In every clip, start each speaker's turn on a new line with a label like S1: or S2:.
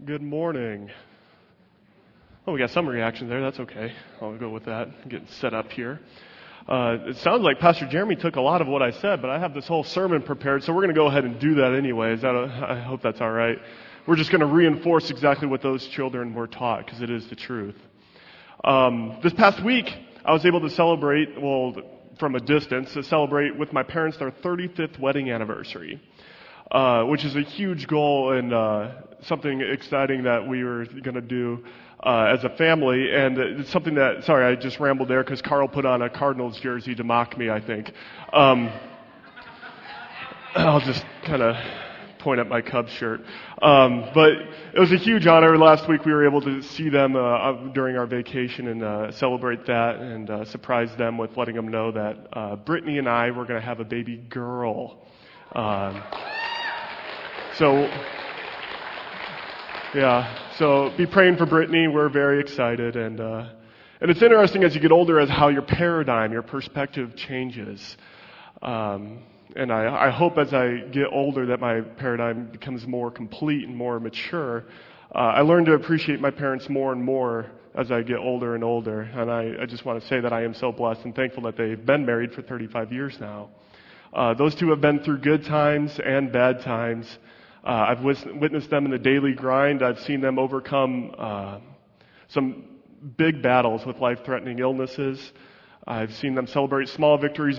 S1: Good morning. Oh, we got some reaction there. That's okay. I'll go with that. Getting set up here. It sounds like Pastor Jeremy took a lot of what I said, but I have this whole sermon prepared, so we're going to go ahead and do that anyways. I hope that's all right. We're just going to reinforce exactly what those children were taught, because it is the truth. This past week, I was able to celebrate, from a distance, celebrate with my parents their 35th wedding anniversary. Which is a huge goal and something exciting that we were going to do as a family. And it's something that, sorry, I just rambled there because Carl put on a Cardinals jersey to mock me, I think. I'll just kind of point at my Cubs shirt. But it was a huge honor. Last week we were able to see them during our vacation and celebrate that and surprise them with letting them know that Brittany and I were going to have a baby girl. So be praying for Brittany. We're very excited, and it's interesting as you get older as how your paradigm, your perspective changes. And I hope as I get older that my paradigm becomes more complete and more mature. I learn to appreciate my parents more and more as I get older and older, and I just want to say that I am so blessed and thankful that they've been married for 35 years now. Those two have been through good times and bad times. I've witnessed them in the daily grind. I've seen them overcome some big battles with life-threatening illnesses. I've seen them celebrate small victories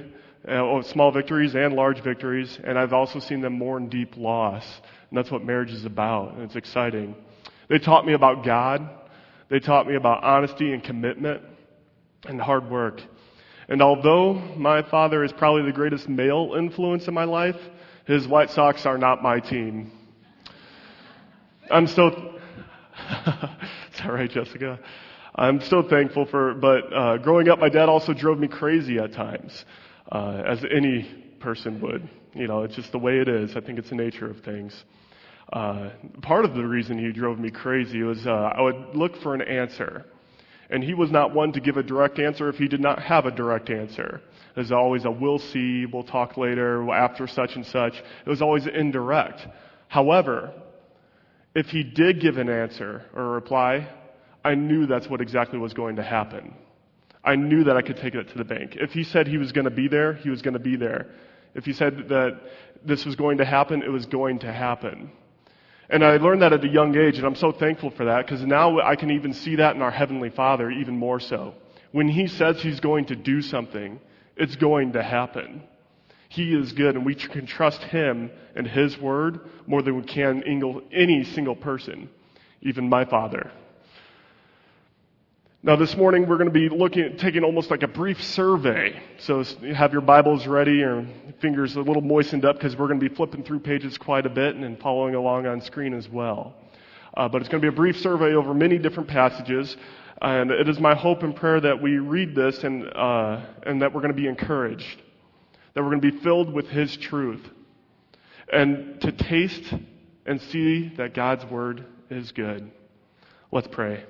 S1: and large victories. And I've also seen them mourn deep loss. And that's what marriage is about. And it's exciting. They taught me about God. They taught me about honesty and commitment and hard work. And although my father is probably the greatest male influence in my life, his White Sox are not my team. Is that right, Jessica? I'm so thankful but growing up, my dad also drove me crazy at times, as any person would. You know, it's just the way it is. I think it's the nature of things. Part of the reason he drove me crazy was I would look for an answer. And he was not one to give a direct answer if he did not have a direct answer. There's always a we'll see, we'll talk later, after such and such. It was always indirect. However, if he did give an answer or a reply, I knew that's what exactly was going to happen. I knew that I could take it to the bank. If he said he was going to be there, he was going to be there. If he said that this was going to happen, it was going to happen. And I learned that at a young age, and I'm so thankful for that, because now I can even see that in our Heavenly Father even more so. When He says He's going to do something, it's going to happen. He is good, and we can trust Him and His Word more than we can any single person, even my father. Now this morning we're going to be taking almost like a brief survey. So you have your Bibles ready or fingers a little moistened up because we're going to be flipping through pages quite a bit and following along on screen as well. But it's going to be a brief survey over many different passages. And it is my hope and prayer that we read this and that we're going to be encouraged. That we're going to be filled with His truth. And to taste and see that God's Word is good. Let's pray.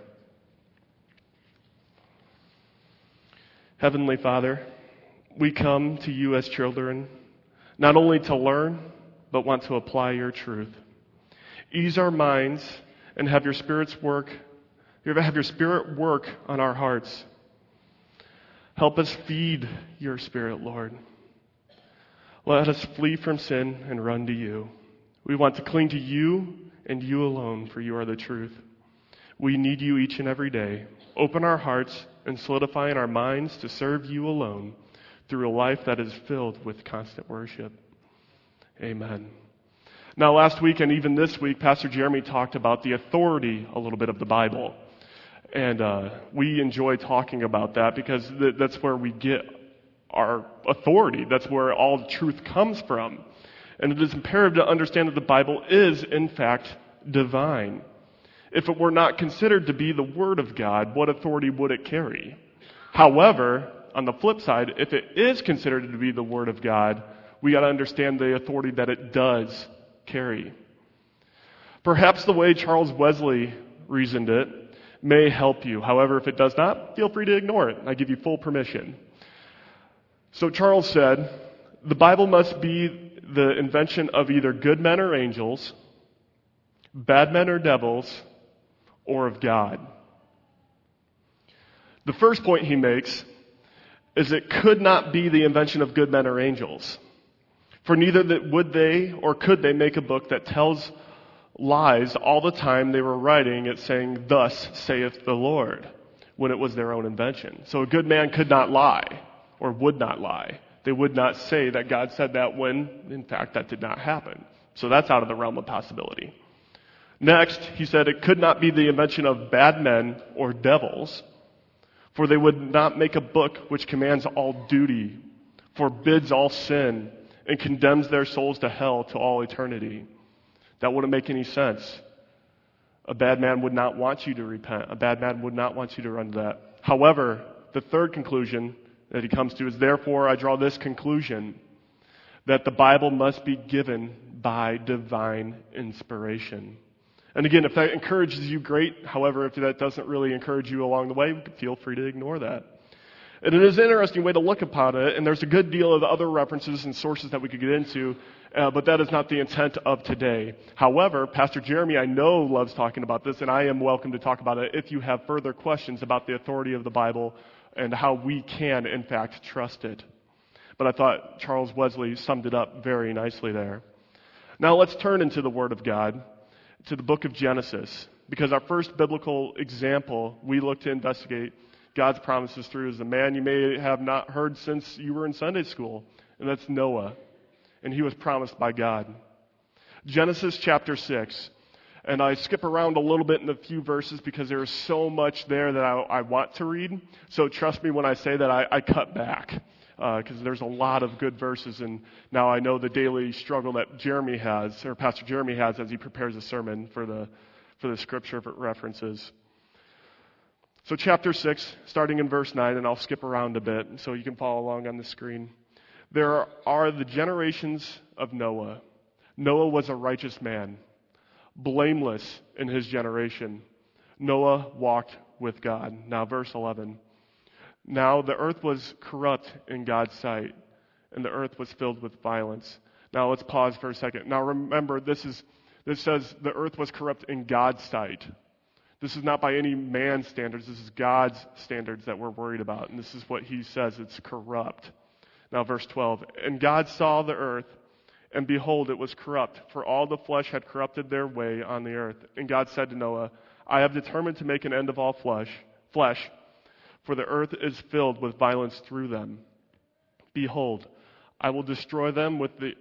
S1: Heavenly Father, we come to You as children, not only to learn, but want to apply Your truth. Ease our minds and have Your Spirit work on our hearts. Help us feed Your Spirit, Lord. Let us flee from sin and run to You. We want to cling to You and You alone, for You are the truth. We need You each and every day. Open our hearts and solidify in our minds to serve You alone through a life that is filled with constant worship. Amen. Now last week and even this week, Pastor Jeremy talked about the authority a little bit of the Bible. And we enjoy talking about that because that's where we get our authority. That's where all the truth comes from. And it is imperative to understand that the Bible is, in fact, divine. If it were not considered to be the Word of God, what authority would it carry? However, on the flip side, if it is considered to be the Word of God, we got to understand the authority that it does carry. Perhaps the way Charles Wesley reasoned it may help you. However, if it does not, feel free to ignore it. I give you full permission. So Charles said, the Bible must be the invention of either good men or angels, bad men or devils, or of God. The first point he makes is it could not be the invention of good men or angels. For neither would they or could they make a book that tells lies all the time they were writing it saying, "Thus saith the Lord," when it was their own invention. So a good man could not lie, or would not lie. They would not say that God said that when, in fact, that did not happen. So that's out of the realm of possibility. Next, he said it could not be the invention of bad men or devils, for they would not make a book which commands all duty, forbids all sin, and condemns their souls to hell to all eternity. That wouldn't make any sense. A bad man would not want you to repent. A bad man would not want you to run to that. However, the third conclusion that he comes to is, therefore, I draw this conclusion, that the Bible must be given by divine inspiration. And again, if that encourages you, great. However, if that doesn't really encourage you along the way, feel free to ignore that. And it is an interesting way to look upon it, and there's a good deal of other references and sources that we could get into, but that is not the intent of today. However, Pastor Jeremy, I know, loves talking about this, and I am welcome to talk about it if you have further questions about the authority of the Bible and how we can, in fact, trust it. But I thought Charles Wesley summed it up very nicely there. Now let's turn into the Word of God, to the book of Genesis, because our first biblical example we look to investigate God's promises through is a man you may have not heard since you were in Sunday school, and that's Noah. And he was promised by God. Genesis chapter 6. And I skip around a little bit in a few verses because there is so much there that I want to read. So trust me when I say that I cut back, because there's a lot of good verses. And now I know the daily struggle that Jeremy has, or Pastor Jeremy has, as he prepares a sermon for the scripture references. So chapter 6, starting in verse 9, and I'll skip around a bit so you can follow along on the screen. There are the generations of Noah. Noah was a righteous man, blameless in his generation. Noah walked with God. Now verse 11. Now the earth was corrupt in God's sight, and the earth was filled with violence. Now let's pause for a second. Now remember, this says the earth was corrupt in God's sight. This is not by any man's standards. This is God's standards that we're worried about. And this is what he says. It's corrupt. Now verse 12. And God saw the earth, and behold, it was corrupt, for all the flesh had corrupted their way on the earth. And God said to Noah, I have determined to make an end of all flesh, for the earth is filled with violence through them. Behold, I will destroy them with the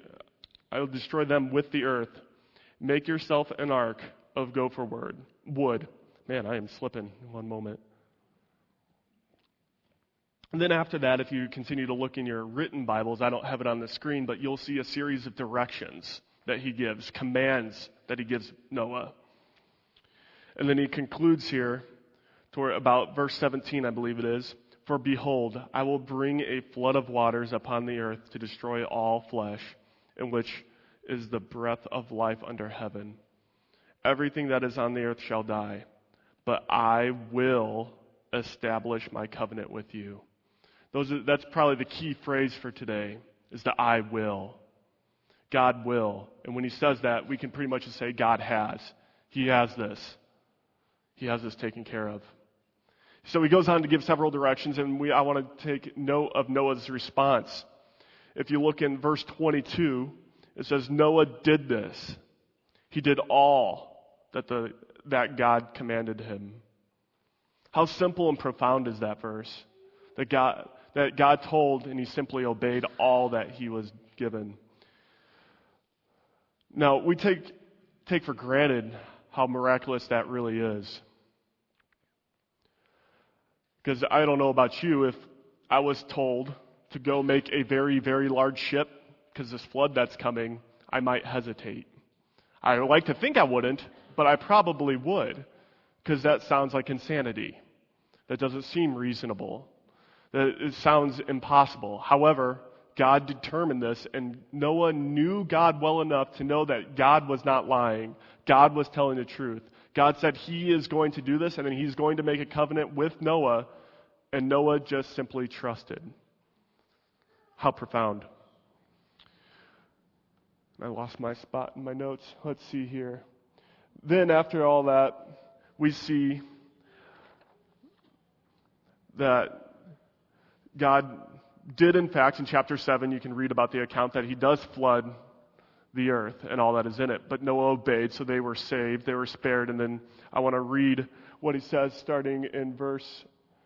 S1: earth. Make yourself an ark of gopher wood. Man, I am slipping in one moment. And then after that, if you continue to look in your written Bibles, I don't have it on the screen, but you'll see a series of directions that he gives, commands that he gives Noah. And then he concludes here to about verse 17, I believe it is. For behold, I will bring a flood of waters upon the earth to destroy all flesh, in which is the breath of life under heaven. Everything that is on the earth shall die, but I will establish my covenant with you. That's probably the key phrase for today, is the I will. God will. And when he says that, we can pretty much just say God has. He has this. He has this taken care of. So he goes on to give several directions, and I want to take note of Noah's response. If you look in verse 22, it says Noah did this. He did all that God commanded him. How simple and profound is that verse? That God told, and he simply obeyed all that he was given. Now, we take for granted how miraculous that really is. Because I don't know about you, if I was told to go make a very, very large ship because this flood that's coming, I might hesitate. I like to think I wouldn't, but I probably would, because that sounds like insanity. That doesn't seem reasonable. It sounds impossible. However, God determined this, and Noah knew God well enough to know that God was not lying. God was telling the truth. God said he is going to do this, and then he's going to make a covenant with Noah, and Noah just simply trusted. How profound. I lost my spot in my notes. Let's see here. Then after all that, we see that God did, in fact, in chapter 7, you can read about the account that he does flood the earth and all that is in it. But Noah obeyed, so they were saved, they were spared. And then I want to read what he says starting in verse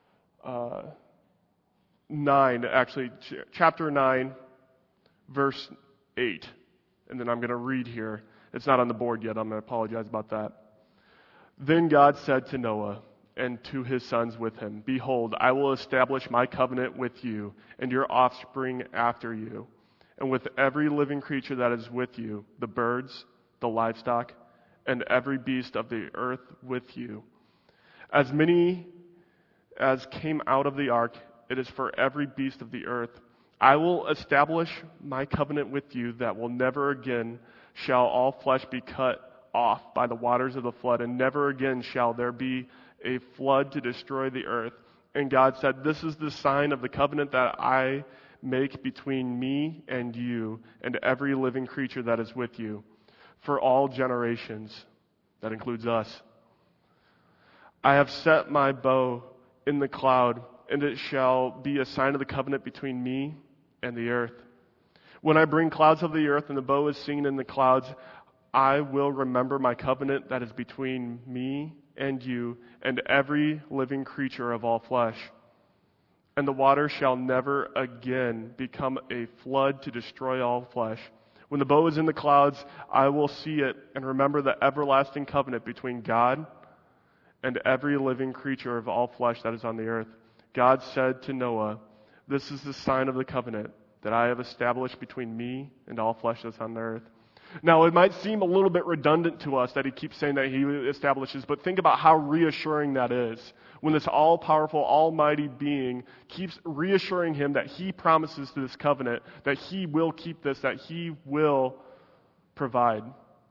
S1: 9, actually, chapter 9, verse 8. And then I'm going to read here. It's not on the board yet. I'm going to apologize about that. Then God said to Noah and to his sons with him, "Behold, I will establish my covenant with you and your offspring after you, and with every living creature that is with you, the birds, the livestock, and every beast of the earth with you. As many as came out of the ark, it is for every beast of the earth. I will establish my covenant with you that will never again shall all flesh be cut off by the waters of the flood, and never again shall there be a flood to destroy the earth." And God said, "This is the sign of the covenant that I make between me and you and every living creature that is with you for all generations." That includes us. "I have set my bow in the cloud, and it shall be a sign of the covenant between me and the earth. When I bring clouds of the earth and the bow is seen in the clouds, I will remember my covenant that is between me and you and every living creature of all flesh. And the water shall never again become a flood to destroy all flesh. When the bow is in the clouds, I will see it and remember the everlasting covenant between God and every living creature of all flesh that is on the earth." God said to Noah, "This is the sign of the covenant that I have established between me and all flesh that's on the earth." Now, it might seem a little bit redundant to us that he keeps saying that he establishes, but think about how reassuring that is. When this all-powerful, almighty being keeps reassuring him that he promises to this covenant, that he will keep this, that he will provide.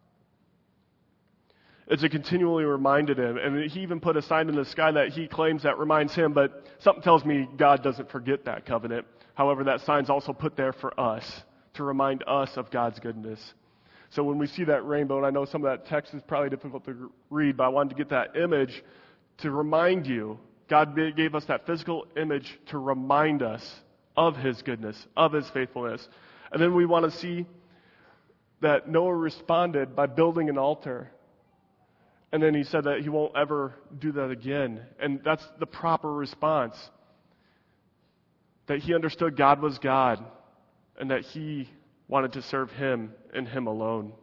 S1: It's a continually reminded him, and he even put a sign in the sky that he claims that reminds him, but something tells me God doesn't forget that covenant. However, that sign's also put there for us, to remind us of God's goodness. So when we see that rainbow, and I know some of that text is probably difficult to read, but I wanted to get that image to remind you. God gave us that physical image to remind us of his goodness, of his faithfulness. And then we want to see that Noah responded by building an altar. And then he said that he won't ever do that again. And that's the proper response. That he understood God was God, and that he wanted to serve him and him alone.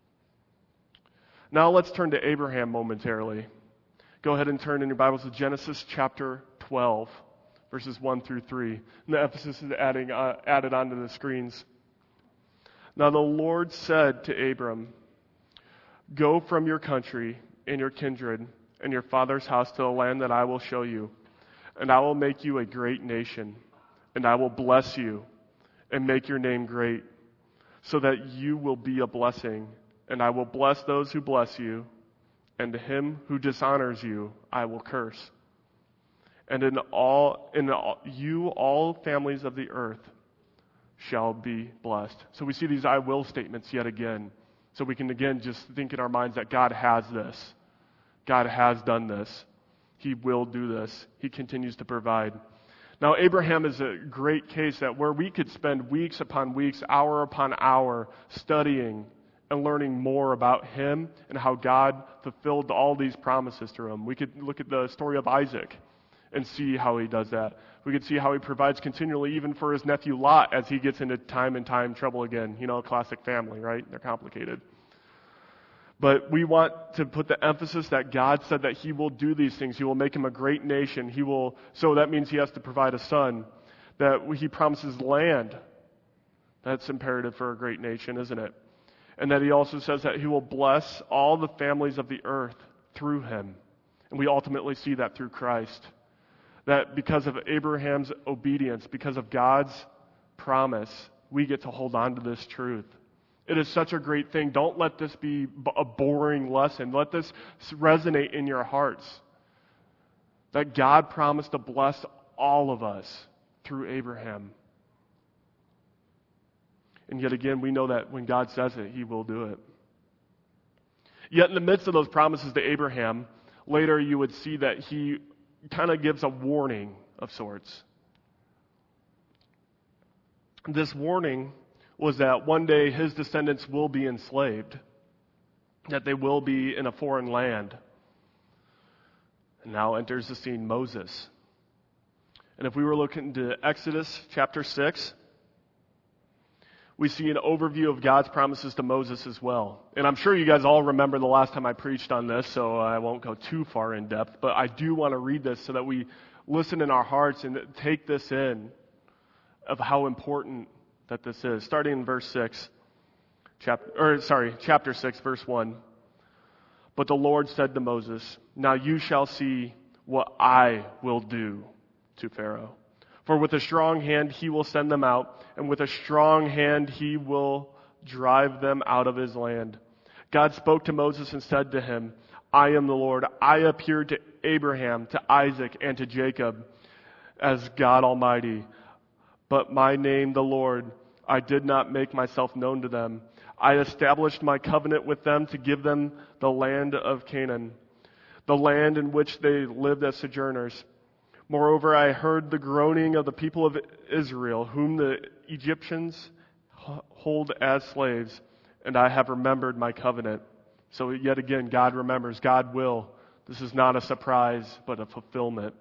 S1: Now let's turn to Abraham momentarily. Go ahead and turn in your Bibles to Genesis chapter 12, verses 1 through 3. And the emphasis is added onto the screens. "Now the Lord said to Abram, 'Go from your country and your kindred and your father's house to the land that I will show you, and I will make you a great nation, and I will bless you and make your name great, so that you will be a blessing. And I will bless those who bless you, and him who dishonors you I will curse. And in you all families of the earth shall be blessed.'" So we see these "I will" statements yet again. So we can again just think in our minds that God has this. God has done this. He will do this. He continues to provide. Now, Abraham is a great case that where we could spend weeks upon weeks, hour upon hour, studying and learning more about him and how God fulfilled all these promises through him. We could look at the story of Isaac and see how he does that. We could see how he provides continually even for his nephew Lot as he gets into time and time trouble again. You know, classic family, right? They're complicated. But we want to put the emphasis that God said that he will do these things. He will make him a great nation. So that means he has to provide a son. That he promises land. That's imperative for a great nation, isn't it? And that he also says that he will bless all the families of the earth through him. And we ultimately see that through Christ. That because of Abraham's obedience, because of God's promise, we get to hold on to this truth. It is such a great thing. Don't let this be a boring lesson. Let this resonate in your hearts. That God promised to bless all of us through Abraham. And yet again, we know that when God says it, he will do it. Yet in the midst of those promises to Abraham, later you would see that he kind of gives a warning of sorts. This warning was that one day his descendants will be enslaved, that they will be in a foreign land. And now enters the scene Moses. And if we were looking to Exodus chapter 6, we see an overview of God's promises to Moses as well. And I'm sure you guys all remember the last time I preached on this, so I won't go too far in depth, but I do want to read this so that we listen in our hearts and take this in of how important that this is. Starting in chapter 6, verse 1. But the Lord said to Moses, "Now you shall see what I will do to Pharaoh. For with a strong hand he will send them out, and with a strong hand he will drive them out of his land." God spoke to Moses and said to him, "I am the Lord. I appeared to Abraham, to Isaac, and to Jacob as God Almighty. But my name, the Lord, I did not make myself known to them. I established my covenant with them to give them the land of Canaan, the land in which they lived as sojourners. Moreover, I heard the groaning of the people of Israel, whom the Egyptians hold as slaves, and I have remembered my covenant." So yet again, God remembers, God will. This is not a surprise, but a fulfillment.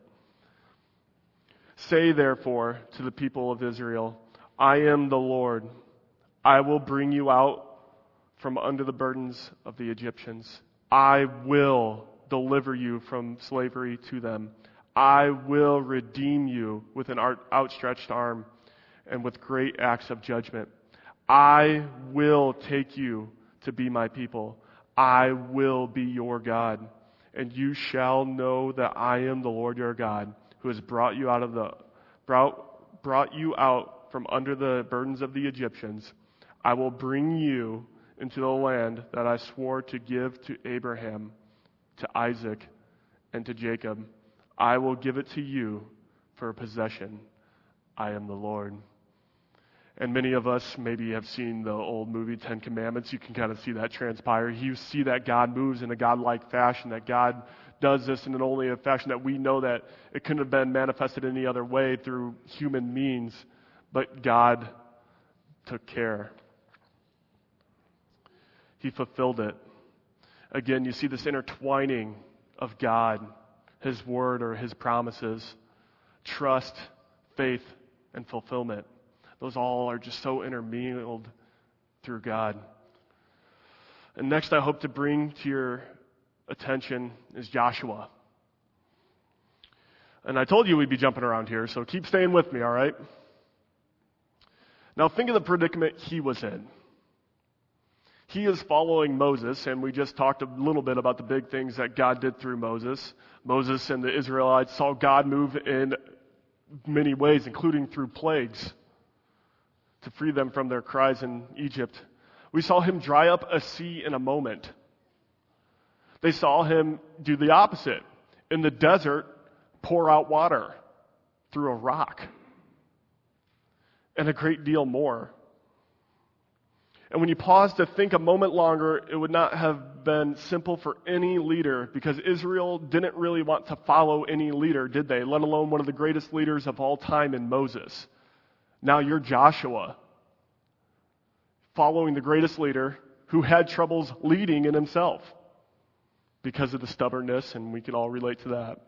S1: "Say therefore to the people of Israel, I am the Lord. I will bring you out from under the burdens of the Egyptians. I will deliver you from slavery to them. I will redeem you with an outstretched arm and with great acts of judgment. I will take you to be my people. I will be your God, and you shall know that I am the Lord your God, who has brought you out from under the burdens of the Egyptians. I will bring you into the land that I swore to give to Abraham, to Isaac, and to Jacob. I will give it to you for a possession. I am the Lord." And many of us maybe have seen the old movie Ten Commandments. You can kind of see that transpire. You see that God moves in a God-like fashion, that God does this in only a fashion that we know that it couldn't have been manifested any other way through human means, but God took care. He fulfilled it. Again, you see this intertwining of God, His word or His promises, trust, faith, and fulfillment. Those all are just so intermingled through God. And next I hope to bring to your attention is Joshua. And I told you we'd be jumping around here, so keep staying with me, all right? Now think of the predicament he was in. He is following Moses, and we just talked a little bit about the big things that God did through Moses. Moses and the Israelites saw God move in many ways, including through plagues, to free them from their cries in Egypt. We saw him dry up a sea in a moment. They saw him do the opposite. In the desert, pour out water through a rock. And a great deal more. And when you pause to think a moment longer, it would not have been simple for any leader, because Israel didn't really want to follow any leader, did they? Let alone one of the greatest leaders of all time in Moses. Now you're Joshua, following the greatest leader who had troubles leading in himself because of the stubbornness, and we can all relate to that.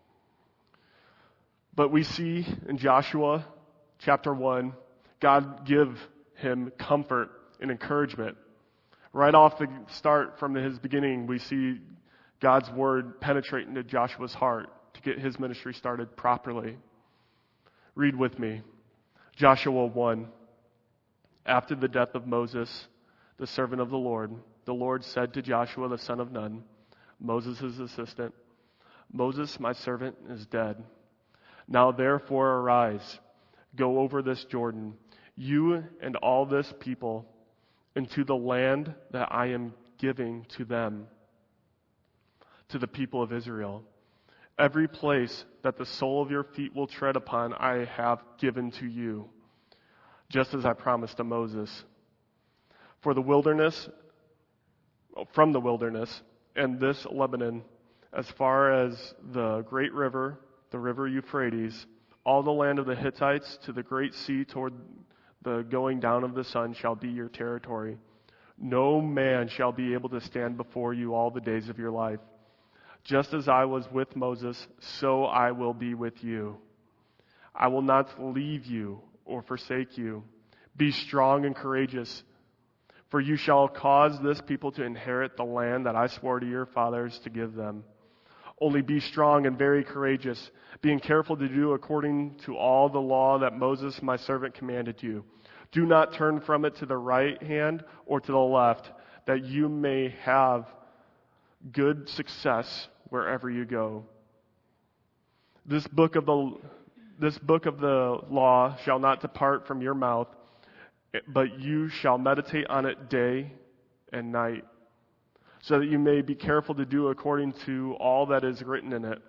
S1: But we see in Joshua chapter 1, God give him comfort and encouragement. Right off the start, from his beginning, we see God's word penetrate into Joshua's heart to get his ministry started properly. Read with me. Joshua 1. After the death of Moses, the servant of the Lord said to Joshua the son of Nun, Moses' assistant, "Moses, my servant, is dead. Now therefore arise, go over this Jordan, you and all this people, into the land that I am giving to them, to the people of Israel. Every place that the sole of your feet will tread upon, I have given to you, just as I promised to Moses. For the wilderness from the wilderness and this Lebanon, as far as the great river, the river Euphrates, all the land of the Hittites to the great sea toward the going down of the sun shall be your territory. No man shall be able to stand before you all the days of your life. Just as I was with Moses, so I will be with you. I will not leave you or forsake you. Be strong and courageous, for you shall cause this people to inherit the land that I swore to your fathers to give them. Only be strong and very courageous, being careful to do according to all the law that Moses my servant commanded you. Do not turn from it to the right hand or to the left, that you may have good success wherever you go. This book of the law shall not depart from your mouth, but you shall meditate on it day and night, so that you may be careful to do according to all that is written in it.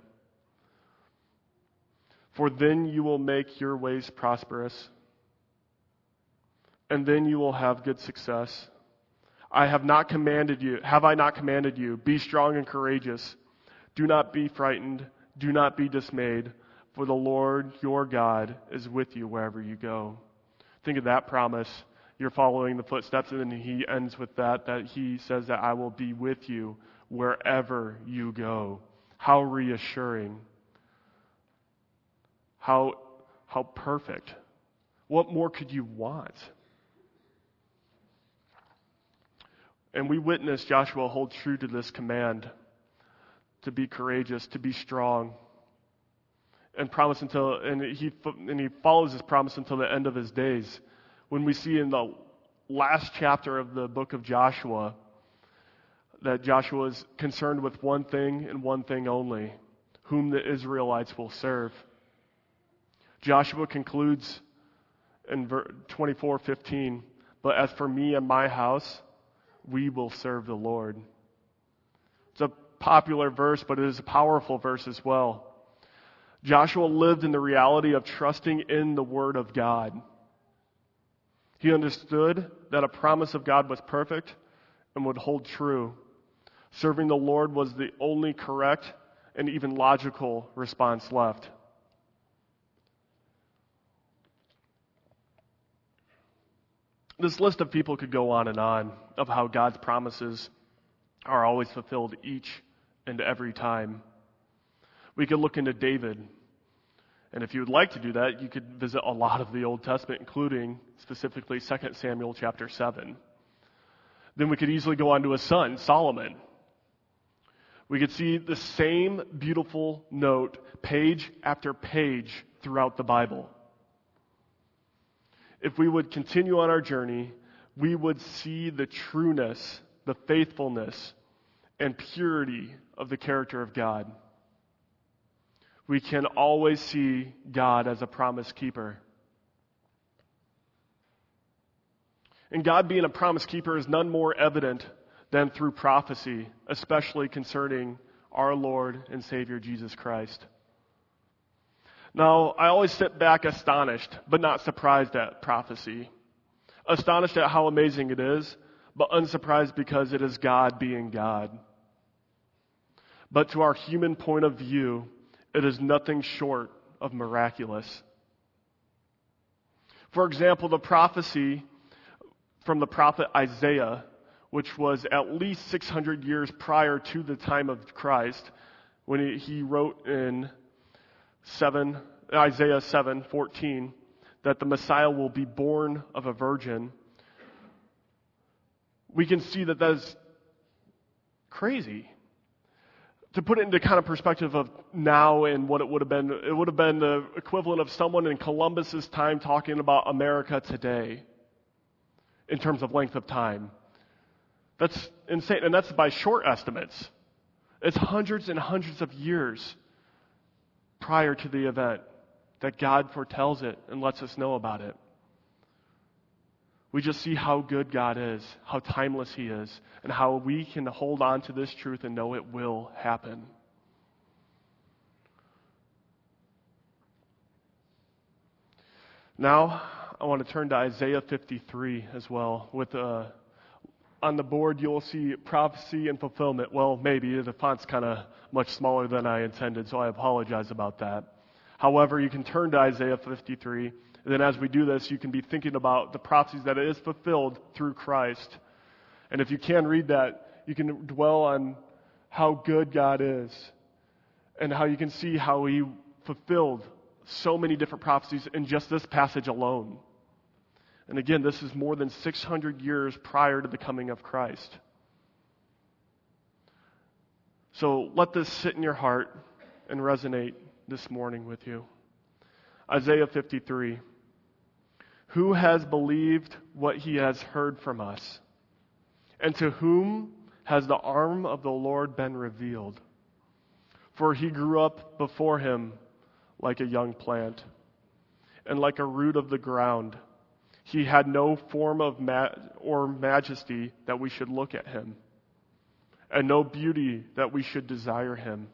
S1: For then you will make your ways prosperous, and then you will have good success. Have I not commanded you? Be strong and courageous. Do not be frightened. Do not be dismayed, for the Lord your God is with you wherever you go. Think of that promise. You're following the footsteps, and then he ends with that he says that I will be with you wherever you go. How reassuring. How perfect. What more could you want? And we witness Joshua hold true to this command to be courageous, to be strong, and he follows his promise until the end of his days. When we see in the last chapter of the book of Joshua that Joshua is concerned with one thing and one thing only, whom the Israelites will serve. Joshua concludes in 24:15, but as for me and my house, we will serve the Lord. It's a popular verse, but it is a powerful verse as well. Joshua lived in the reality of trusting in the Word of God. He understood that a promise of God was perfect and would hold true. Serving the Lord was the only correct and even logical response left. This list of people could go on and on of how God's promises are always fulfilled each and every time. We could look into David. And if you would like to do that, you could visit a lot of the Old Testament, including specifically 2 Samuel chapter 7. Then we could easily go on to his son, Solomon. We could see the same beautiful note, page after page, throughout the Bible. If we would continue on our journey, we would see the trueness, the faithfulness, and purity of the character of God. We can always see God as a promise keeper. And God being a promise keeper is none more evident than through prophecy, especially concerning our Lord and Savior Jesus Christ. Now, I always sit back astonished, but not surprised at prophecy. Astonished at how amazing it is, but unsurprised because it is God being God. But to our human point of view, it is nothing short of miraculous. For example, the prophecy from the prophet Isaiah, which was at least 600 years prior to the time of Christ, when he wrote in Isaiah 7:14, that the Messiah will be born of a virgin. We can see that is crazy. To put it into kind of perspective of now and what it would have been the equivalent of someone in Columbus's time talking about America today in terms of length of time. That's insane, and that's by short estimates. It's hundreds and hundreds of years prior to the event that God foretells it and lets us know about it. We just see how good God is, how timeless He is, and how we can hold on to this truth and know it will happen. Now, I want to turn to Isaiah 53 as well with a on the board, you'll see prophecy and fulfillment. Well, maybe. The font's kind of much smaller than I intended, so I apologize about that. However, you can turn to Isaiah 53. And then as we do this, you can be thinking about the prophecies that it is fulfilled through Christ. And if you can read that, you can dwell on how good God is and how you can see how he fulfilled so many different prophecies in just this passage alone. And again, this is more than 600 years prior to the coming of Christ. So let this sit in your heart and resonate this morning with you. Isaiah 53. Who has believed what he has heard from us? And to whom has the arm of the Lord been revealed? For he grew up before him like a young plant, and like a root of the ground. He had no form of or majesty that we should look at him, and no beauty that we should desire him.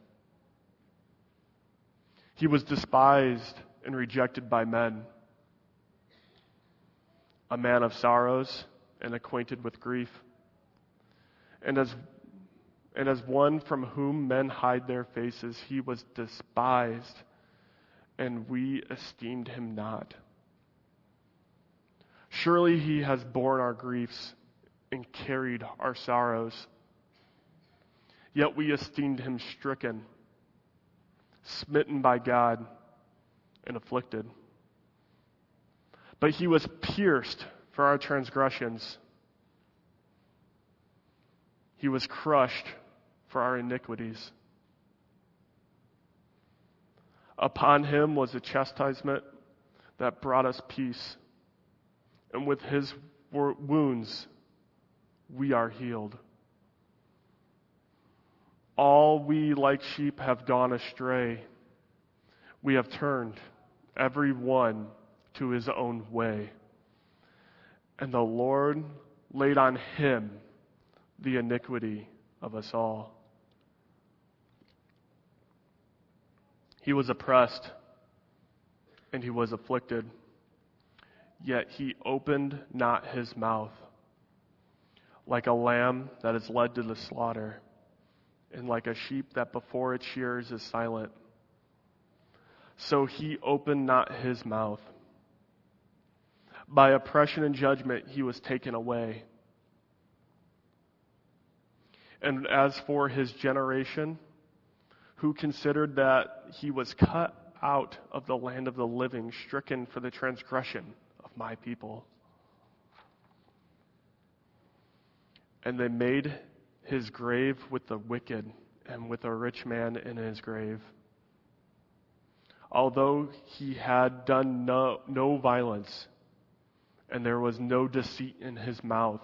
S1: He was despised and rejected by men, a man of sorrows and acquainted with grief. And as one from whom men hide their faces, he was despised, and we esteemed him not. Surely he has borne our griefs and carried our sorrows. Yet we esteemed him stricken, smitten by God, and afflicted. But he was pierced for our transgressions. He was crushed for our iniquities. Upon him was a chastisement that brought us peace, and with his wounds we are healed. All we like sheep have gone astray. We have turned every one to his own way. And the Lord laid on him the iniquity of us all. He was oppressed and he was afflicted, yet he opened not his mouth. Like a lamb that is led to the slaughter, and like a sheep that before its shearers is silent, so he opened not his mouth. By oppression and judgment he was taken away. And as for his generation, who considered that he was cut out of the land of the living, stricken for the transgression of my people. And they made his grave with the wicked and with a rich man in his grave. Although he had done no violence, and there was no deceit in his mouth.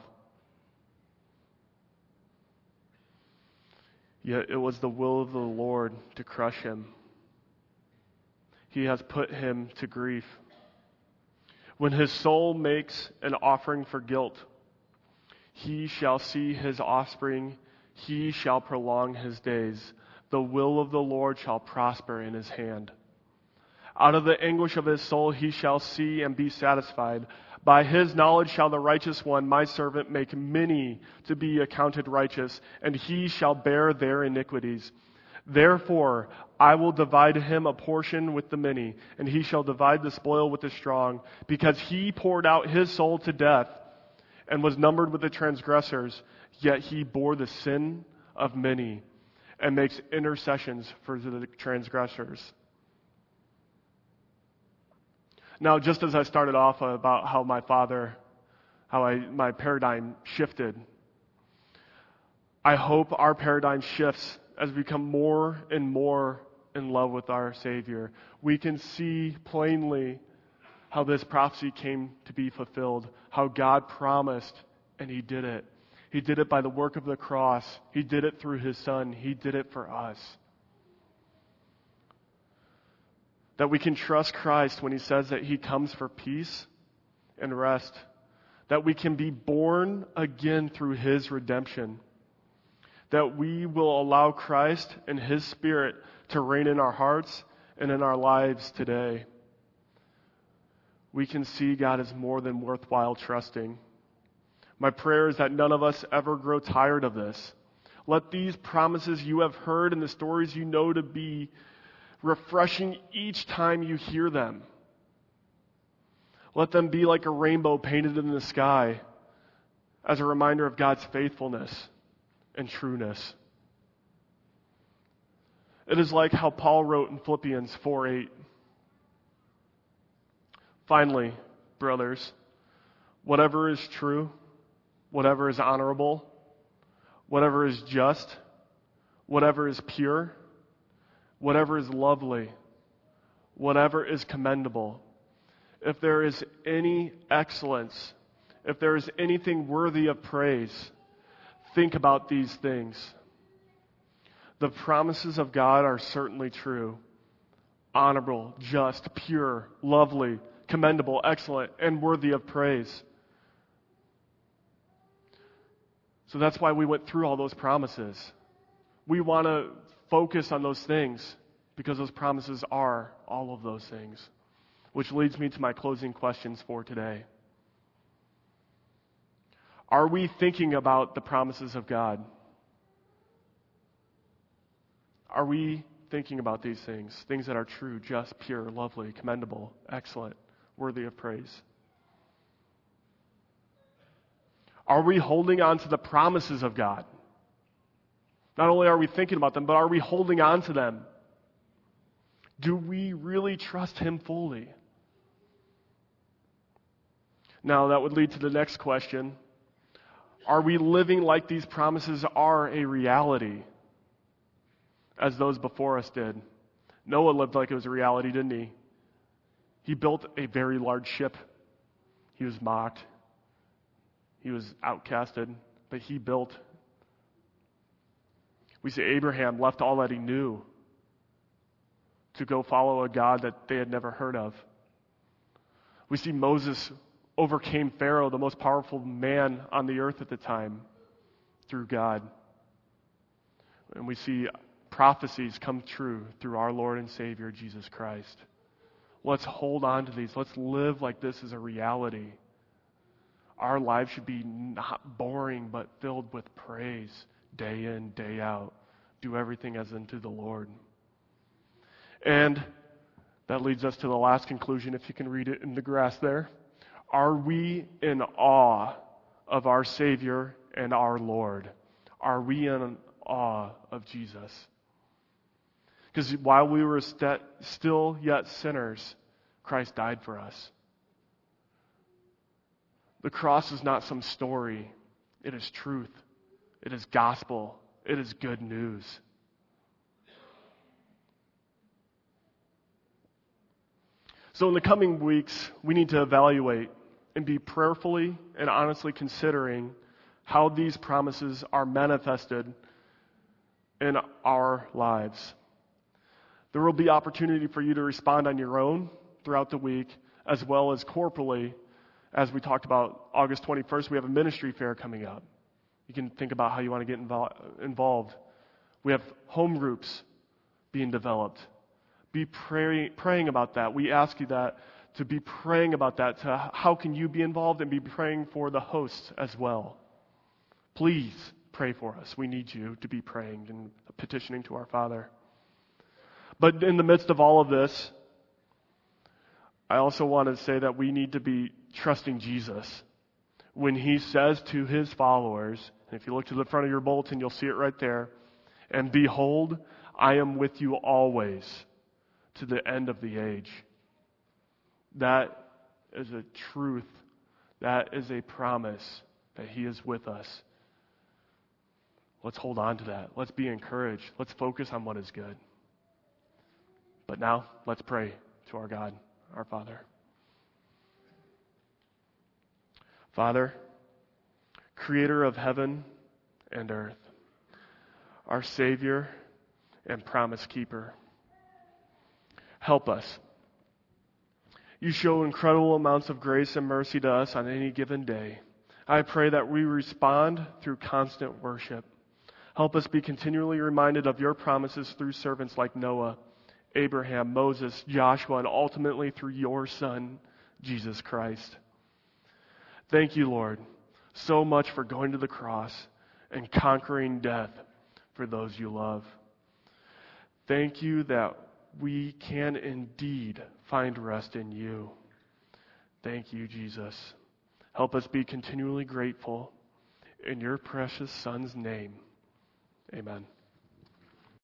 S1: Yet it was the will of the Lord to crush him. He has put him to grief. When his soul makes an offering for guilt, he shall see his offspring, he shall prolong his days. The will of the Lord shall prosper in his hand. Out of the anguish of his soul he shall see and be satisfied. By his knowledge shall the righteous one, my servant, make many to be accounted righteous, and he shall bear their iniquities. Therefore I will divide him a portion with the many, and he shall divide the spoil with the strong, because he poured out his soul to death and was numbered with the transgressors, yet he bore the sin of many and makes intercessions for the transgressors. Now, just as I started off about how my paradigm shifted, I hope our paradigm shifts as we become more and more in love with our Savior. We can see plainly how this prophecy came to be fulfilled, how God promised, and He did it. He did it by the work of the cross. He did it through His Son. He did it for us. That we can trust Christ when He says that He comes for peace and rest. That we can be born again through His redemption. That we will allow Christ and His Spirit to reign in our hearts and in our lives today. We can see God is more than worthwhile trusting. My prayer is that none of us ever grow tired of this. Let these promises you have heard and the stories you know to be refreshing each time you hear them. Let them be like a rainbow painted in the sky as a reminder of God's faithfulness and trueness. It is like how Paul wrote in Philippians 4:8. Finally, brothers, whatever is true, whatever is honorable, whatever is just, whatever is pure, whatever is lovely, whatever is commendable, if there is any excellence, if there is anything worthy of praise, think about these things. The promises of God are certainly true, honorable, just, pure, lovely, commendable, excellent, and worthy of praise. So that's why we went through all those promises. We want to focus on those things because those promises are all of those things. Which leads me to my closing questions for today. Are we thinking about the promises of God? Are we thinking about these things that are true, just, pure, lovely, commendable, excellent, worthy of praise? Are we holding on to the promises of God? Not only are we thinking about them, but are we holding on to them? Do we really trust Him fully? Now, that would lead to the next question. Are we living like these promises are a reality, as those before us did? Noah lived like it was a reality, didn't he? He built a very large ship. He was mocked. He was outcasted, but he built. We see Abraham left all that he knew to go follow a God that they had never heard of. We see Moses overcame Pharaoh, the most powerful man on the earth at the time, through God. And we see prophecies come true through our Lord and Savior, Jesus Christ. Let's hold on to these. Let's live like this is a reality. Our lives should be not boring, but filled with praise, day in, day out. Do everything as unto the Lord. And that leads us to the last conclusion, if you can read it in the grass there. Are we in awe of our Savior and our Lord? Are we in awe of Jesus? Because while we were still yet sinners, Christ died for us. The cross is not some story. It is truth. It is gospel. It is good news. So in the coming weeks, we need to evaluate and be prayerfully and honestly considering how these promises are manifested in our lives. There will be opportunity for you to respond on your own throughout the week, as well as corporally. As we talked about August 21st, we have a ministry fair coming up. You can think about how you want to get involved. We have home groups being developed. Be praying about that. We ask you that to be praying about that, to how can you be involved, and be praying for the hosts as well. Please pray for us. We need you to be praying and petitioning to our Father. But in the midst of all of this, I also want to say that we need to be trusting Jesus. When He says to His followers, and if you look to the front of your bulletin, you'll see it right there, and behold, I am with you always to the end of the age. That is a truth. That is a promise that He is with us. Let's hold on to that. Let's be encouraged. Let's focus on what is good. But now, let's pray to our God, our Father. Father, Creator of heaven and earth, our Savior and promise keeper, help us. You show incredible amounts of grace and mercy to us on any given day. I pray that we respond through constant worship. Help us be continually reminded of your promises through servants like Noah, Abraham, Moses, Joshua, and ultimately through your Son, Jesus Christ. Thank you, Lord, so much for going to the cross and conquering death for those you love. Thank you that we can indeed find rest in you. Thank you, Jesus. Help us be continually grateful. In your precious Son's name, amen.